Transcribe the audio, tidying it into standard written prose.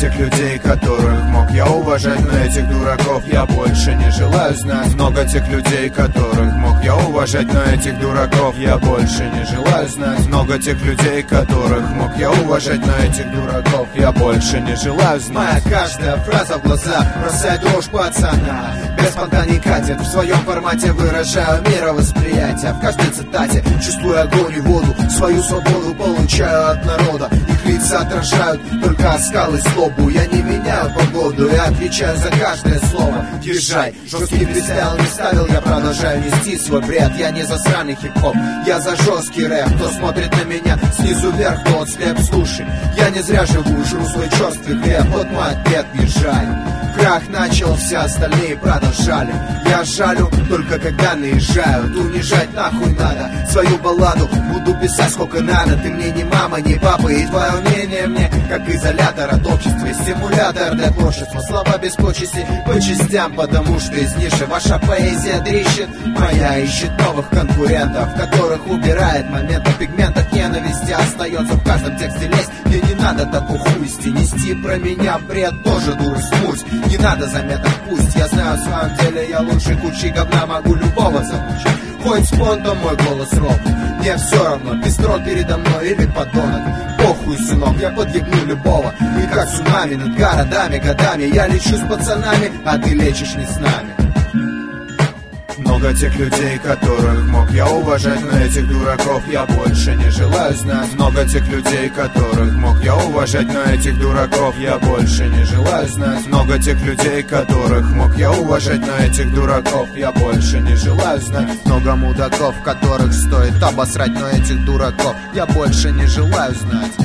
тех людей, которых мог я уважать, но этих дураков я больше не желаю знать. Много тех людей, которых мог я уважать, но этих дураков я больше не желаю знать. Много тех людей, которых мог я уважать, но этих дураков я больше не желаю знать. Моя каждая фраза в глазах бросает дрожь пацана. Без понта не катит, в своем формате выражаю мировосприятие. В каждой цитате чувствую огонь и воду, свою свободу получаю от народа. Их лица отражают только оскалы злобу. Я не меняю погоду, я отвечаю за каждое слово. Езжай, жесткий фристайл не ставил, я продолжаю нести свой бред. Я не за сраный хип-хоп, я за жесткий рэп. Кто смотрит на меня снизу вверх, тот слеп, слушай. Я не зря живу, жру свой черствый хлеб. Вот мой ответ, езжай. Крах начал, все остальные продолжали. Я жалю только когда наезжают. Унижать нахуй надо, свою балладу буду писать сколько надо. Ты мне не мама, не папа, и твое мнение мне как изолятор от общества. Стимулятор для творчества, слова без почести по частям, потому что из ниши ваша поэзия дрищет. Моя ищет новых конкурентов, которых убирает момента. Пигмент от ненависти остается в каждом тексте лезть. Мне не надо татухуйсти, нести про меня бред тоже дур смуть. Не надо заметок, пусть я знаю в своем деле я лучше кучи говна могу любого замучить. Хоть спонтом мой голос ровный, мне все равно, бистро передо мной или подонок. Похуй, сынок, я подъебну любого. И как цунами над городами, годами я лечу с пацанами, а ты лечишь не с нами. Много тех людей, которых мог я уважать, но этих дураков я больше не желаю знать. Много тех людей, которых мог я уважать, но этих дураков я больше не желаю знать. Много тех людей, которых мог я уважать, но этих дураков я больше не желаю знать. Много мудаков, которых стоит обосрать, но этих дураков я больше не желаю знать.